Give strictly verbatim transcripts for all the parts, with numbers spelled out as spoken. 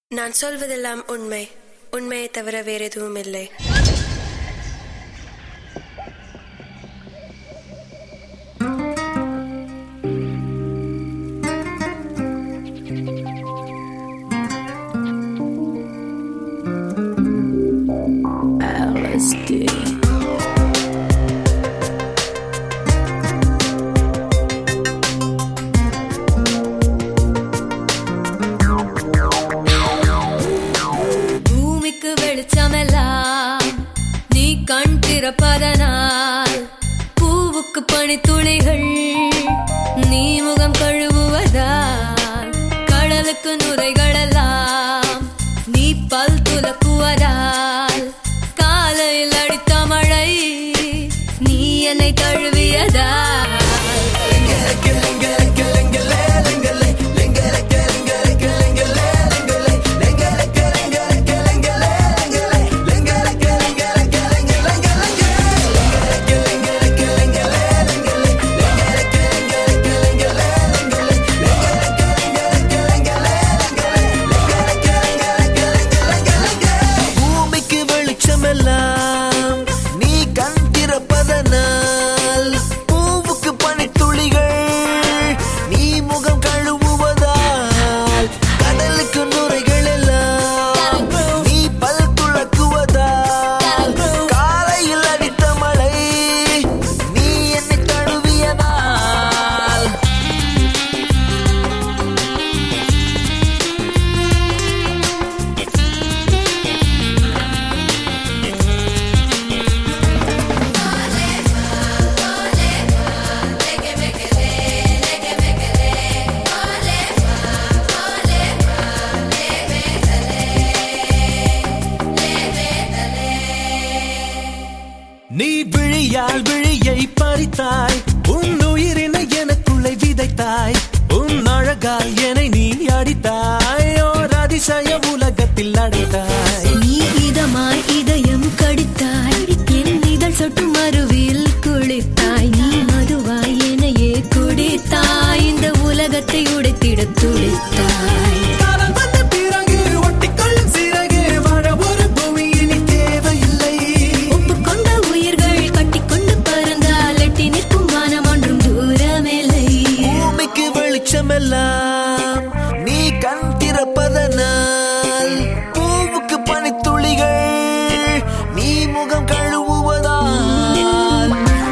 நான் சொல்வதெல்லாம் உண்மை, உண்மையை தவிர வேறு எதுவும் இல்லை. பூமிக்கு வெளிச்சமெல்லாம் நீ கண் திறப்பதனால், பூவுக்கு பனித்துளிகள் நீ முகம் கழுவுவதால், கடலுக்கு நுரைகளெல்லாம் நீ பல் துலக்குவதால், காலையில் அடித்த மழை நீ என்னை தழுவியதால், நீ கண் திறப்பதனால், பூவுக்கு பனித்துளிகள் நீ முகம் கழுவுவதால், கடலுக்கு நுரைகள் எல்லாம் நீ பல் துலக்குவதால், காலையில் அடித்த மழை நீ என்னை தழுவியதால். நீ விழியால் விழியை பறித்தாய், உன் உயிரினை எனக்குள்ளே விதைத்தாய், உன் அழகால் என்னை நீ அடித்தாய், ஓர் அதிசய உலகத்தில் அடைத்தாய். நீ இதமாய் இதயம் கடித்தாய், என் இதழ் சொட்டு மறுவில் குளித்தாய், நீ மதுவாய் என்னையே குடித்தாய், இந்த உலகத்தை உடைத்திட துடித்தாய். நீ கண் திறப்பதனால், பூவுக்கு பனித்துளிகள் நீ முகம் கழுவுவதால்,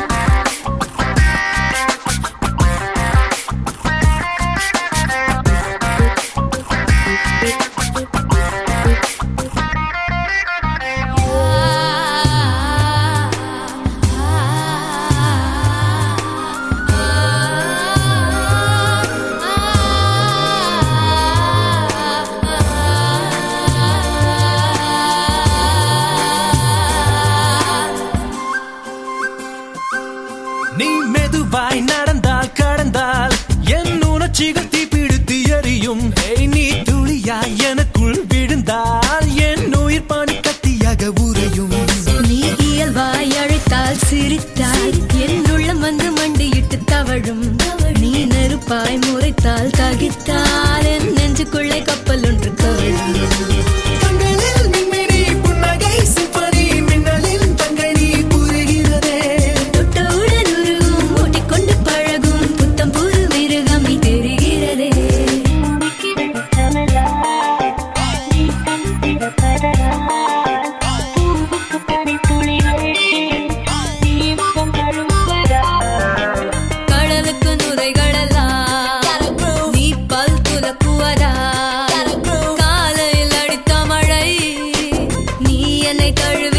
நீ மெதுவாய் நடந்தால் கடந்தால் என் உணர்ச்சிகள் தீப்பிடித்து எரியும், நீ துளியாய் எனக்குள் விழுந்தால் என் உயிர் பனி கத்தியாக உறையும். நீ இயல்பாய் அழைத்தால் சிரித்தாய், என் உள்ளம் வந்து மண்டியிட்டு தவழும், நீ நெருப்பாய் முறைத்தால் தகித்தால் என் நெஞ்சுக்குள்ளே கப்பல் ஒன்று கவிழும். கடலுக்கு நுரைகளெல்லாம் நீ பல் துலக்குவதால், காலையில் அடித்த மழை நீ என்னை தழுவி